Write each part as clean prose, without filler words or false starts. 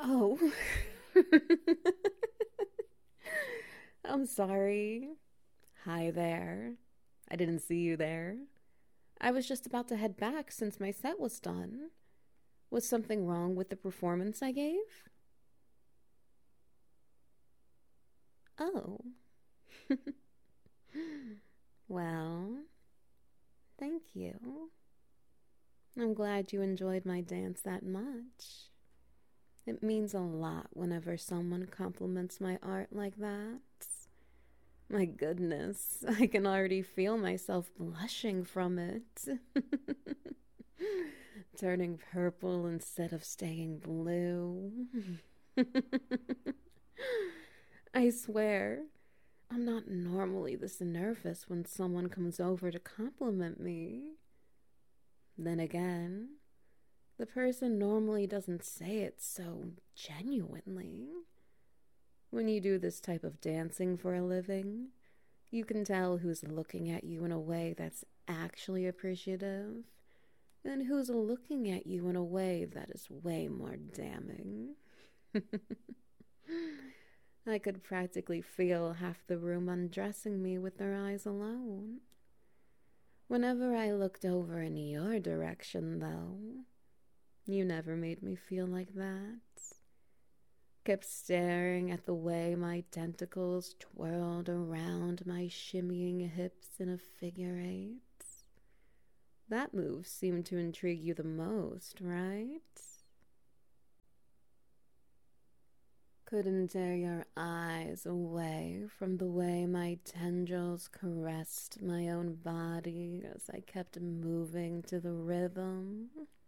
Oh, I'm sorry. Hi there. I didn't see you there. I was just about to head back since my set was done. Was something wrong with the performance I gave? Oh, well, thank you. I'm glad you enjoyed my dance that much. It means a lot whenever someone compliments my art like that. My goodness, I can already feel myself blushing from it. Turning purple instead of staying blue. I swear, I'm not normally this nervous when someone comes over to compliment me. Then again, the person normally doesn't say it so genuinely. When you do this type of dancing for a living, you can tell who's looking at you in a way that's actually appreciative and who's looking at you in a way that is way more damning. I could practically feel half the room undressing me with their eyes alone. Whenever I looked over in your direction, though, you never made me feel like that. Kept staring at the way my tentacles twirled around my shimmying hips in a figure eight. That move seemed to intrigue you the most, right? Couldn't tear your eyes away from the way my tendrils caressed my own body as I kept moving to the rhythm.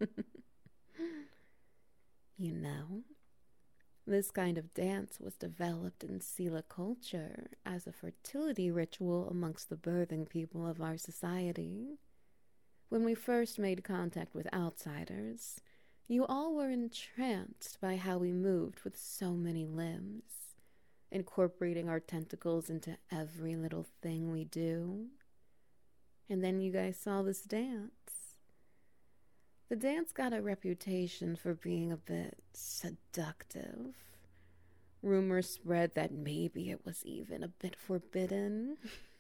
You know, this kind of dance was developed in Sela culture as a fertility ritual amongst the birthing people of our society. When we first made contact with outsiders, you all were entranced by how we moved with so many limbs, incorporating our tentacles into every little thing we do. And then you guys saw this dance. The dance got a reputation for being a bit seductive. Rumors spread that maybe it was even a bit forbidden.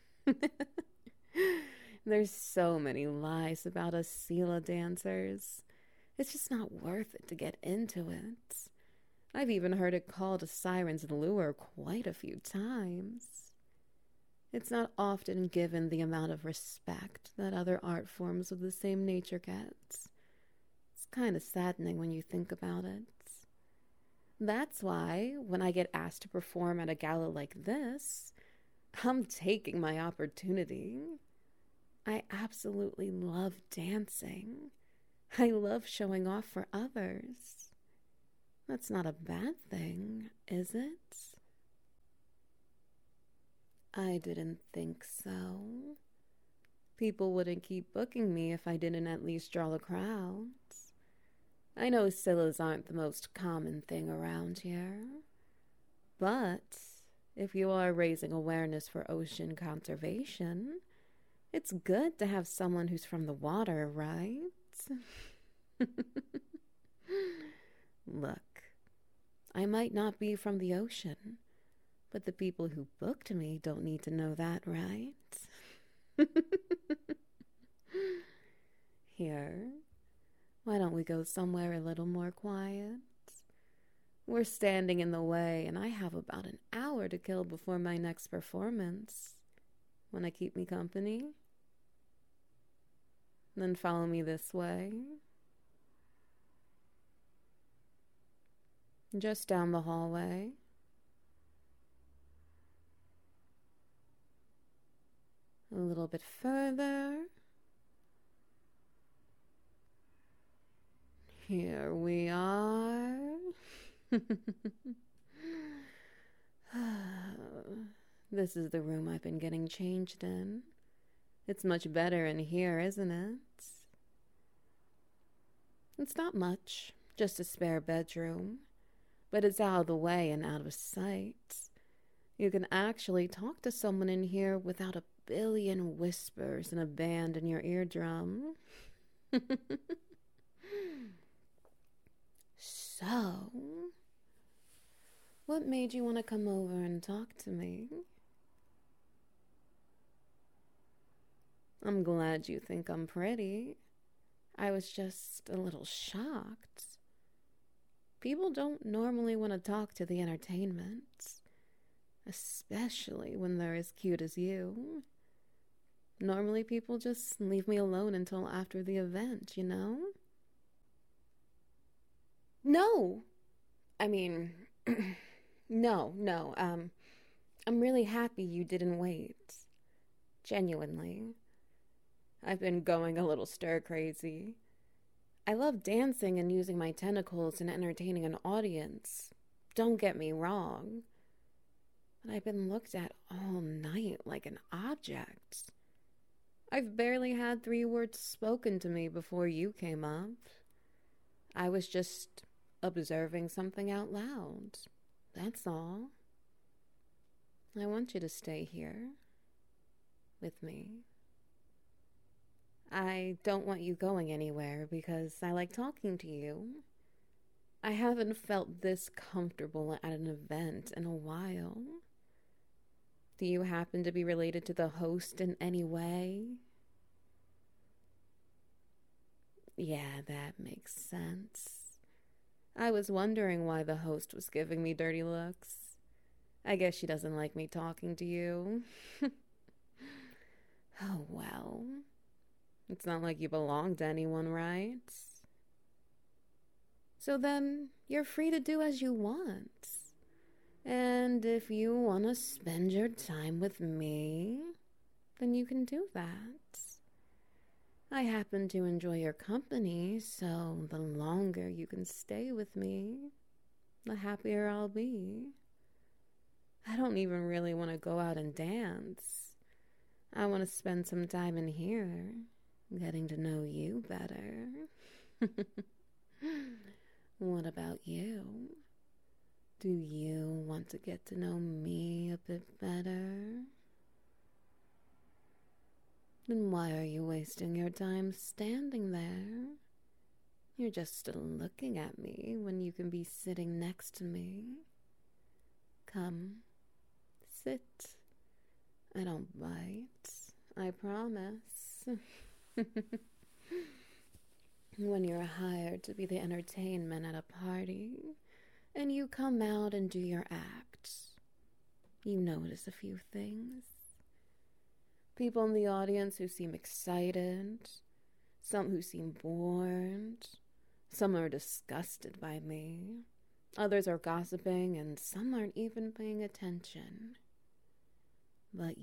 There's so many lies about us Sela dancers. It's just not worth it to get into it. I've even heard it called a siren's lure quite a few times. It's not often given the amount of respect that other art forms of the same nature gets. It's kind of saddening when you think about it. That's why, when I get asked to perform at a gala like this, I'm taking my opportunity. I absolutely love dancing. I love showing off for others. That's not a bad thing, is it? I didn't think so. People wouldn't keep booking me if I didn't at least draw the crowds. I know Scyllas aren't the most common thing around here, but if you are raising awareness for ocean conservation, it's good to have someone who's from the water, right? Look, I might not be from the ocean, but the people who booked me don't need to know that, right? Here, why don't we go somewhere a little more quiet? We're standing in the way, and I have about an hour to kill before my next performance. Wanna keep me company? Then follow me this way. Just down the hallway. A little bit further. Here we are. This is the room I've been getting changed in. It's much better in here, isn't it? It's not much, just a spare bedroom, but it's out of the way and out of sight. You can actually talk to someone in here without a billion whispers and a band in your eardrum. So, What made you want to come over and talk to me? I'm glad you think I'm pretty. I was just a little shocked. People don't normally want to talk to the entertainment, especially when they're as cute as you. Normally, people just leave me alone until after the event, you know? No! I mean, no. I'm really happy you didn't wait. Genuinely. I've been going a little stir crazy. I love dancing and using my tentacles and entertaining an audience. Don't get me wrong. But I've been looked at all night like an object. I've barely had 3 words spoken to me before you came up. I was just observing something out loud. That's all. I want you to stay here with me. I don't want you going anywhere because I like talking to you. I haven't felt this comfortable at an event in a while. Do you happen to be related to the host in any way? Yeah, that makes sense. I was wondering why the host was giving me dirty looks. I guess she doesn't like me talking to you. Oh, well. It's not like you belong to anyone, right? So then, you're free to do as you want. And if you want to spend your time with me, then you can do that. I happen to enjoy your company, so the longer you can stay with me, the happier I'll be. I don't even really want to go out and dance. I want to spend some time in here, getting to know you better. What about you? Do you want to get to know me a bit better? Then why are you wasting your time standing there? You're just looking at me when you can be sitting next to me. Come, sit. I don't bite, I promise. When you're hired to be the entertainment at a party, and you come out and do your act, you notice a few things. People in the audience who seem excited, some who seem bored, some are disgusted by me, others are gossiping, and some aren't even paying attention. But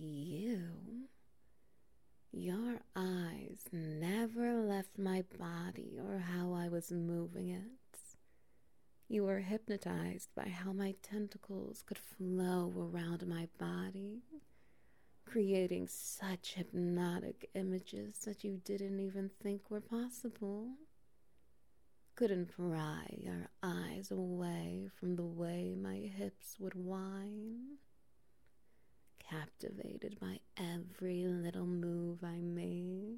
your eyes never left my body or how I was moving it. You were hypnotized by how my tentacles could flow around my body, creating such hypnotic images that you didn't even think were possible. Couldn't pry your eyes away from the way my hips would whine. Captivated by every little move I made.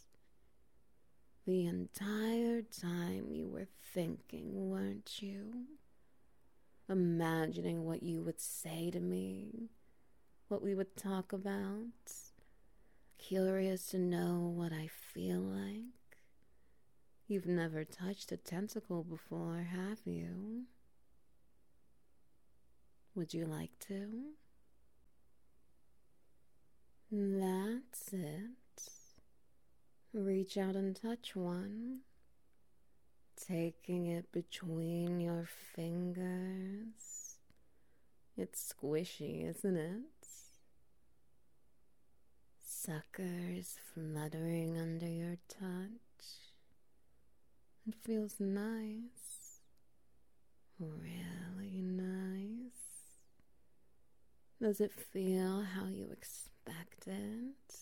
The entire time you were thinking, weren't you? Imagining what you would say to me, what we would talk about. Curious to know what I feel like. You've never touched a tentacle before, have you? Would you like to? That's it. Reach out and touch one, taking it between your fingers. It's squishy, isn't it? Suckers fluttering under your touch. It feels nice, really nice. Does it feel how you expect it?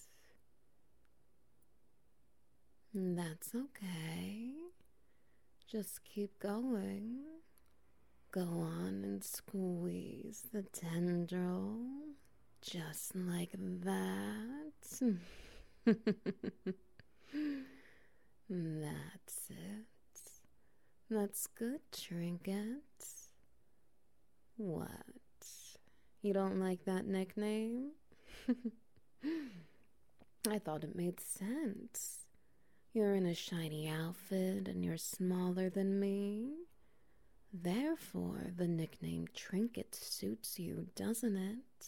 That's okay. Just keep going. Go on and squeeze the tendril, just like that. That's it. That's good, Trinket. What? You don't like that nickname? I thought it made sense. You're in a shiny outfit and you're smaller than me. Therefore, the nickname Trinket suits you, doesn't it?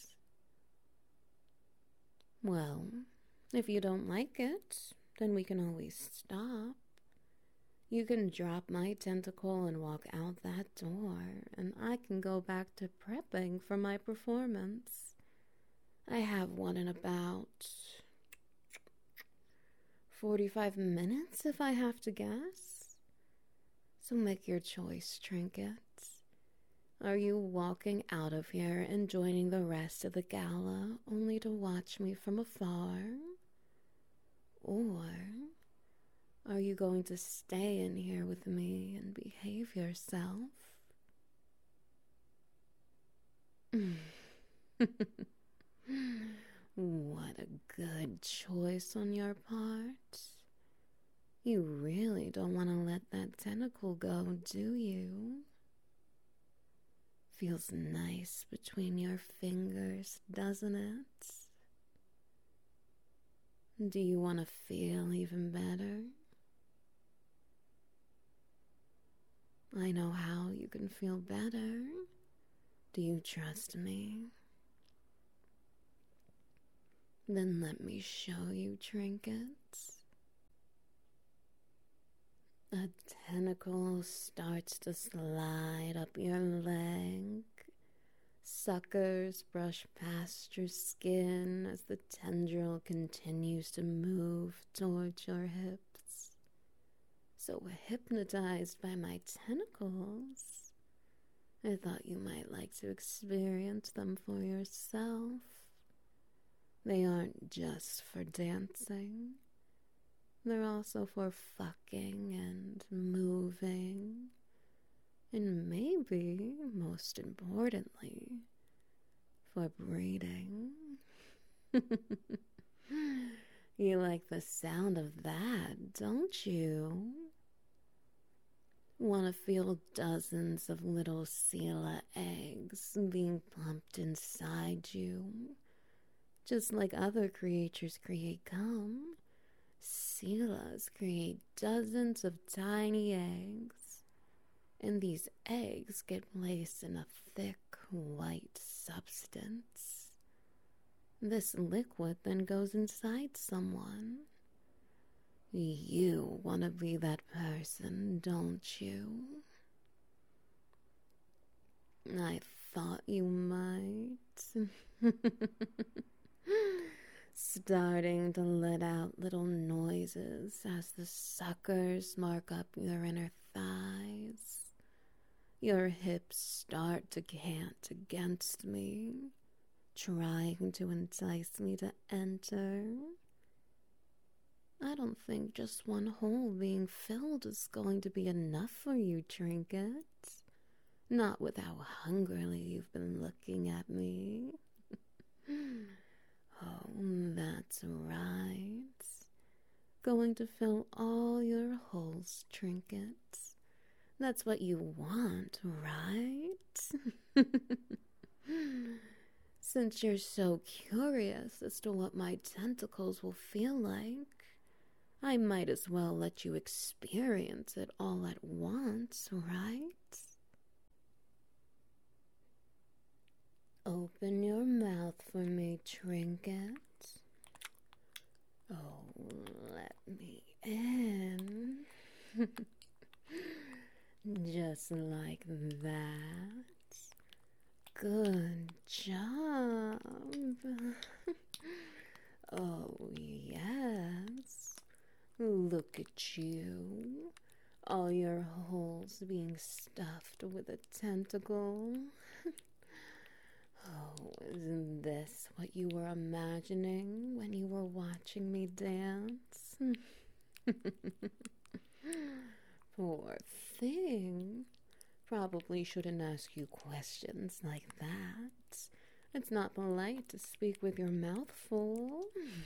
Well, if you don't like it, then we can always stop. You can drop my tentacle and walk out that door, and I can go back to prepping for my performance. I have one in about 45 minutes, if I have to guess. So make your choice, Trinket. Are you walking out of here and joining the rest of the gala only to watch me from afar? Or are you going to stay in here with me and behave yourself? What a good choice on your part. You really don't want to let that tentacle go, do you? Feels nice between your fingers, doesn't it? Do you want to feel even better? I know how you can feel better. Do you trust me? Then let me show you, Trinkets. A tentacle starts to slide up your leg. Suckers brush past your skin as the tendril continues to move towards your hips. So hypnotized by my tentacles, I thought you might like to experience them for yourself. They aren't just for dancing. They're also for fucking and moving. And maybe, most importantly, for breeding. You like the sound of that, don't you? Want to feel dozens of little Sela eggs being pumped inside you? Just like other creatures create cum, Selas create dozens of tiny eggs, and these eggs get placed in a thick white substance. This liquid then goes inside someone. You want to be that person, don't you? I thought you might. Starting to let out little noises as the suckers mark up your inner thighs. Your hips start to cant against me, trying to entice me to enter. I don't think just one hole being filled is going to be enough for you, Trinket. Not with how hungrily you've been looking at me. Oh, that's right. Going to fill all your holes, Trinkets. That's what you want, right? Since you're so curious as to what my tentacles will feel like, I might as well let you experience it all at once, right? Open your mouth for me, Trinket. Oh, let me in. Just like that. Good job. Oh, yes. Look at you. All your holes being stuffed with a tentacle. Oh, isn't this what you were imagining when you were watching me dance? Poor thing. Probably shouldn't ask you questions like that. It's not polite to speak with your mouth full.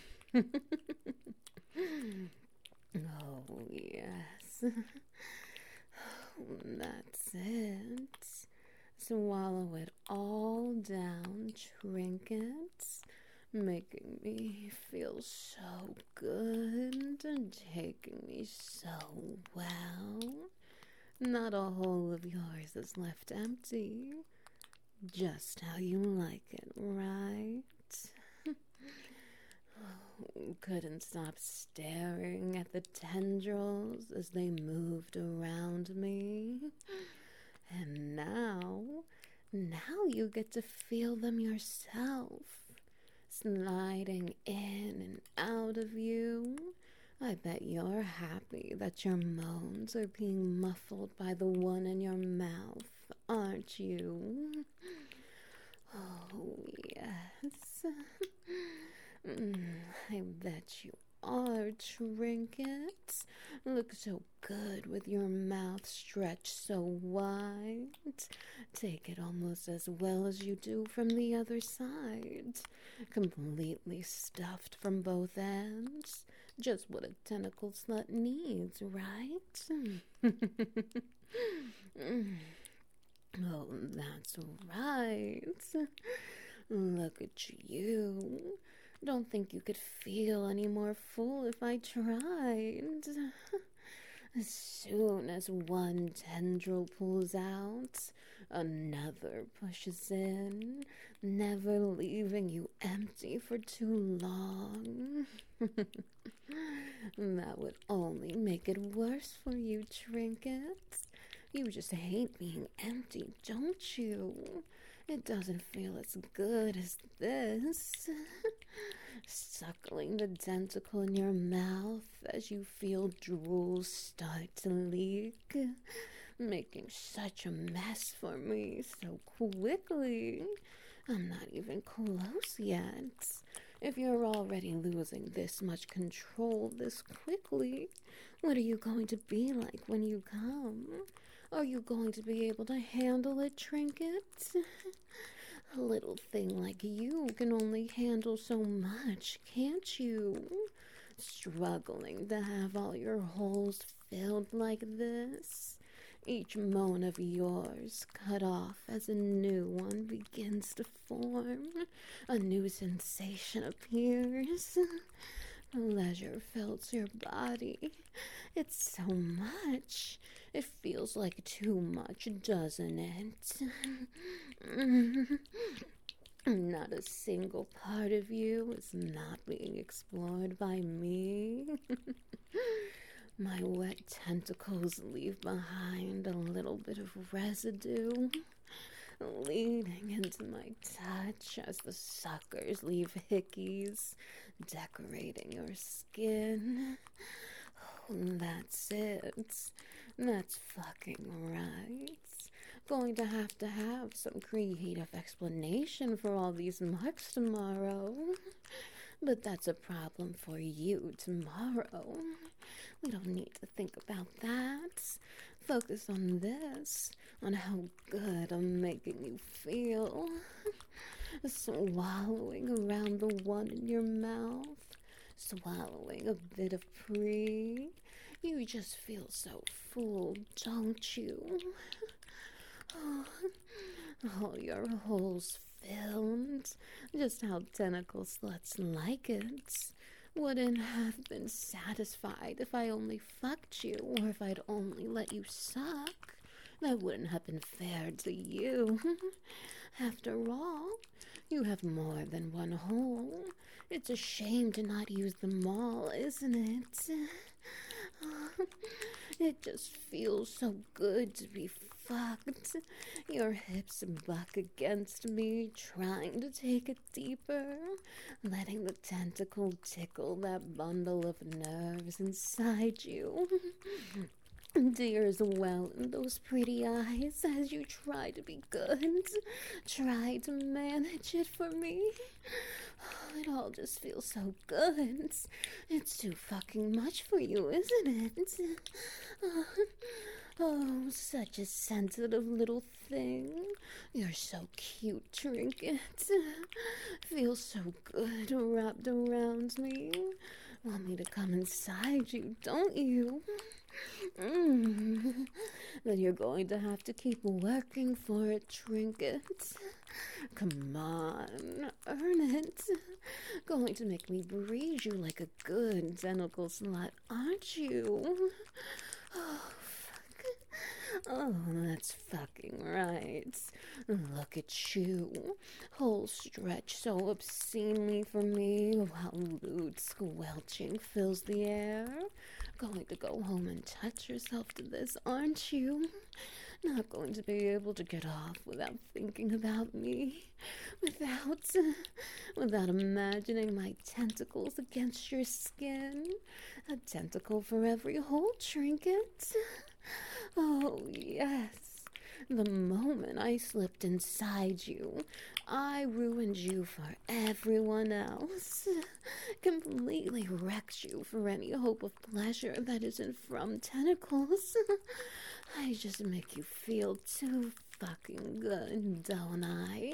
Oh, yes. That's it. swallow it all down, trinkets, making me feel so good and taking me so well. Not a hole of yours is left empty. Just how you like it, right? Couldn't stop staring at the tendrils as they moved around me. And now you get to feel them yourself, sliding in and out of you. I bet you're happy that your moans are being muffled by the one in your mouth, aren't you? Oh, yes. I bet you are, trinkets. Look so good with your mouth stretched so wide. Take it almost as well as you do from the other side. Completely stuffed from both ends. Just what a tentacle slut needs, right? Oh, that's right. Look at you. Don't think you could feel any more full if I tried. As soon as one tendril pulls out, another pushes in, never leaving you empty for too long. That would only make it worse for you, trinkets. You just hate being empty, don't you? It doesn't feel as good as this. Suckling the tentacle in your mouth as you feel drool start to leak. Making such a mess for me so quickly. I'm not even close yet. If you're already losing this much control this quickly, what are you going to be like when you come? Are you going to be able to handle it, Trinket? A little thing like you can only handle so much, can't you? Struggling to have all your holes filled like this. Each moan of yours cut off as a new one begins to form. A new sensation appears. Pleasure fills your body. It's so much. It feels like too much, doesn't it? Not a single part of you is not being explored by me. My wet tentacles leave behind a little bit of residue, leading into my touch as the suckers leave hickeys, decorating your skin. That's it. That's fucking right. Going to have some creative explanation for all these marks tomorrow. But that's a problem for you tomorrow. We don't need to think about that. Focus on this, on how good I'm making you feel. Swallowing around the one in your mouth. Swallowing a bit of pre. You just feel so full, don't you? All your holes filled. Just how tentacle sluts like it. Wouldn't have been satisfied if I only fucked you, or if I'd only let you suck. That wouldn't have been fair to you. After all, you have more than one hole. It's a shame to not use them all, isn't it? It just feels so good to be fucked. Your hips buck against me, trying to take it deeper, letting the tentacle tickle that bundle of nerves inside you. Tears well in those pretty eyes as you try to be good, try to manage it for me. It all just feels so good. It's too fucking much for you, isn't it? Oh, such a sensitive little thing. You're so cute, Trinket. Feels so good wrapped around me. Want me to come inside you, don't you? then you're going to have to keep working for it, Trinket. Come on, earn it. Going to make me breed you like a good tentacle slut, aren't you? Oh, fuck. Oh, that's fucking right. Look at you. Whole stretch so obscenely for me while lewd squelching fills the air. Going to go home and touch yourself to this, aren't you? Not going to be able to get off without thinking about me, without imagining my tentacles against your skin. A tentacle for every whole Trinket. Oh, yes. The moment I slipped inside you, I ruined you for everyone else. Completely wrecked you for any hope of pleasure that isn't from tentacles. I just make you feel too fucking good, don't I?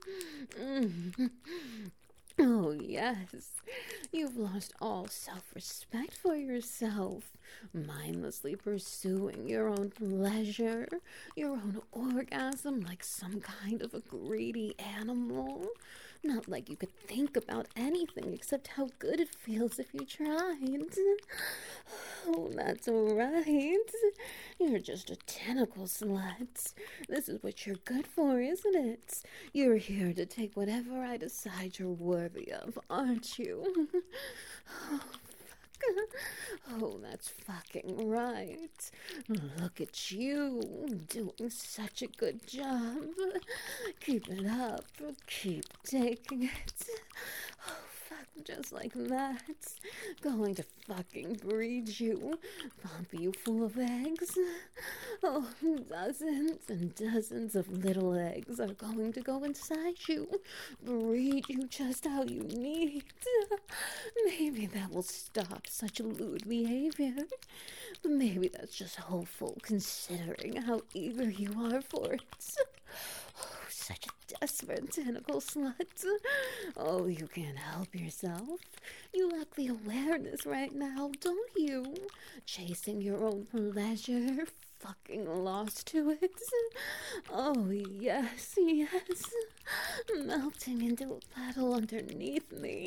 Oh, yes. You've lost all self-respect for yourself, mindlessly pursuing your own pleasure, your own orgasm like some kind of a greedy animal. Not like you could think about anything except how good it feels if you tried. Oh, that's right. You're just a tentacle slut. This is what you're good for, isn't it? You're here to take whatever I decide you're worthy of, aren't you? Oh, fuck. Oh, that's fucking right. Look at you, doing such a good job. Keep it up. Keep taking it. Oh, fuck, just like that. Going to fucking breed you. Pump you full of eggs. Oh, dozens and dozens of little eggs are going to go inside you. Breed you just how you need. Maybe that will stop such lewd behavior. Maybe that's just hopeful considering how eager you are for it. Oh, such a desperate tentacle slut. Oh, you can't help yourself. You lack the awareness right now, don't you? Chasing your own pleasure, fucking lost to it. Oh, yes, yes. Melting into a puddle underneath me.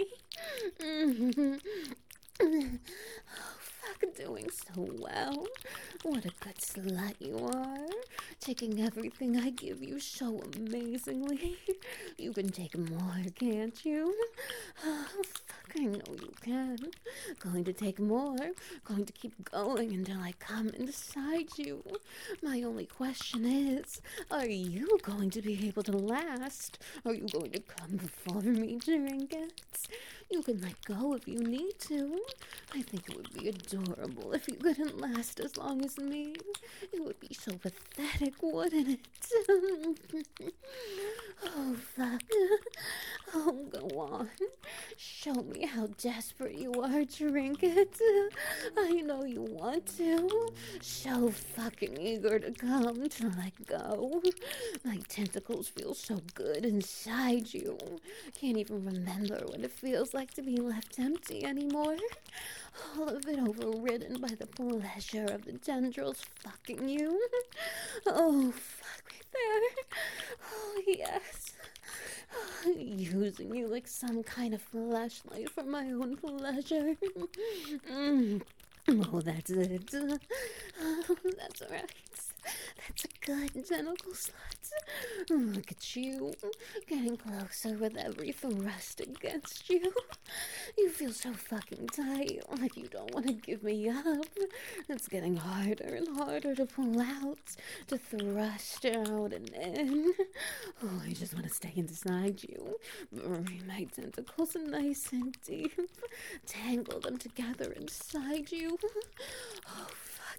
Oh, fuck, doing so well. What a good slut you are. Taking everything I give you so amazingly. You can take more, can't you? Oh, fuck, I know you can. Going to take more. Going to keep going until I come inside you. My only question is, are you going to be able to last? Are you going to come before me, Trinkets? You can let go if you need to. I think it would be adorable if you couldn't last as long as me. It would be so pathetic, wouldn't it? Oh, fuck. Oh, go on. Show me how desperate you are, Trinket. I know you want to. So fucking eager to come to let go. My tentacles feel so good inside you. Can't even remember what it feels like to be left empty anymore. All of it overridden by the pleasure of the tendrils fucking you. Oh, fuck right there. Oh, yes. Using you like some kind of flashlight for my own pleasure. Oh, that's it. Oh, that's right. That's a good tentacle slut. Look at you, getting closer with every thrust against you. You feel so fucking tight, like you don't want to give me up. It's getting harder and harder to pull out, to thrust out and in. Oh, I just want to stay inside you, bury my tentacles nice and deep, tangle them together inside you. Oh,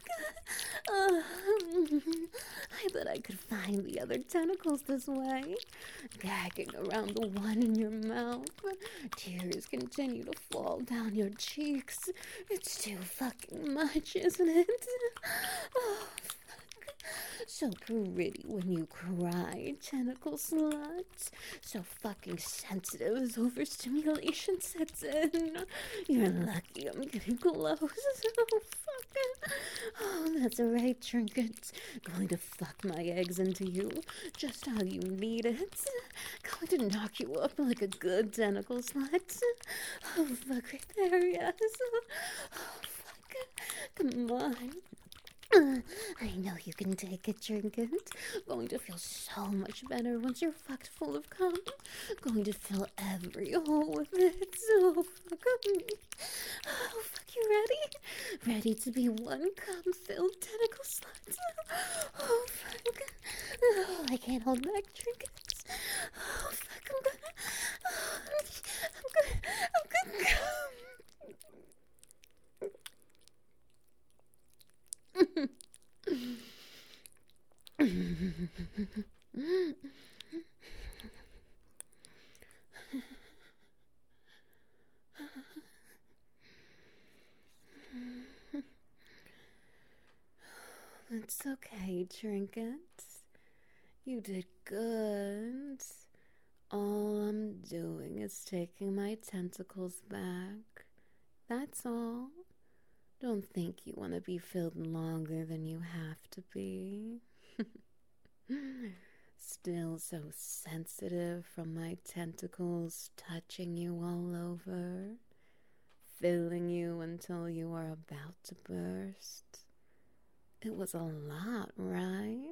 I bet I could find the other tentacles this way. Gagging around the one in your mouth. Tears continue to fall down your cheeks. It's too fucking much, isn't it? Oh, fuck. So pretty when you cry, tentacle slut. So fucking sensitive as overstimulation sets in. You're lucky I'm getting close. Oh, fucking. Oh, that's right, Trinket. Going to fuck my eggs into you just how you need it. Going to knock you up like a good tentacle slut. Oh, fuck right there, yes. Oh, fuck. Come on. I know you can take it, Trinket. Going to feel so much better once you're fucked full of cum. Going to fill every hole with it. So fuck. Oh, fuck, you ready? Ready to be one cum-filled tentacle slut? Oh, fuck. Oh, I can't hold back, Trinkets. Oh, fuck, I'm gonna It's okay, Trinket. You did good. All I'm doing is taking my tentacles back. That's all. Don't think you want to be filled longer than you have to be. Still so sensitive from my tentacles touching you all over, filling you until you are about to burst. It was a lot, right?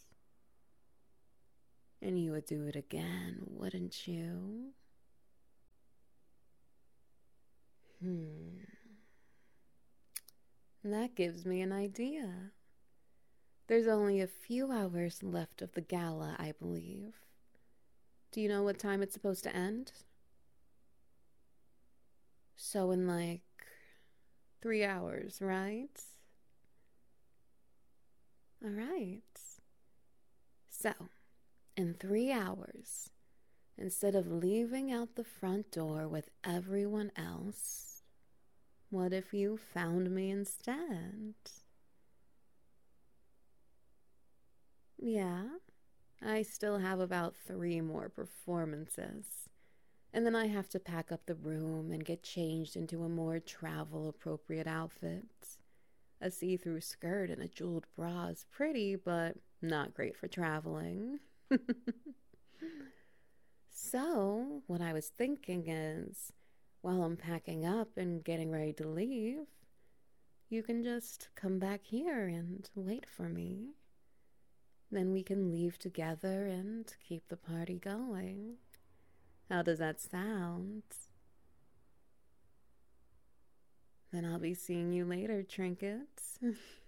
And you would do it again, wouldn't you? That gives me an idea. There's only a few hours left of the gala, I believe. Do you know what time it's supposed to end? So in like 3 hours, right? All right. So, in 3 hours, instead of leaving out the front door with everyone else, what if you found me instead? Yeah, I still have about 3 more performances. And then I have to pack up the room and get changed into a more travel-appropriate outfit. A see-through skirt and a jeweled bra is pretty, but not great for traveling. So, what I was thinking is, while I'm packing up and getting ready to leave, you can just come back here and wait for me. Then we can leave together and keep the party going. How does that sound? Then I'll be seeing you later, Trinkets.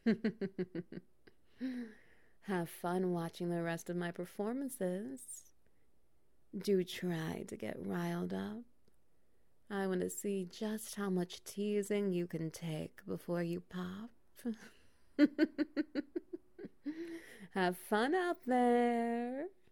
Have fun watching the rest of my performances. Do try to get riled up. I want to see just how much teasing you can take before you pop. Have fun out there.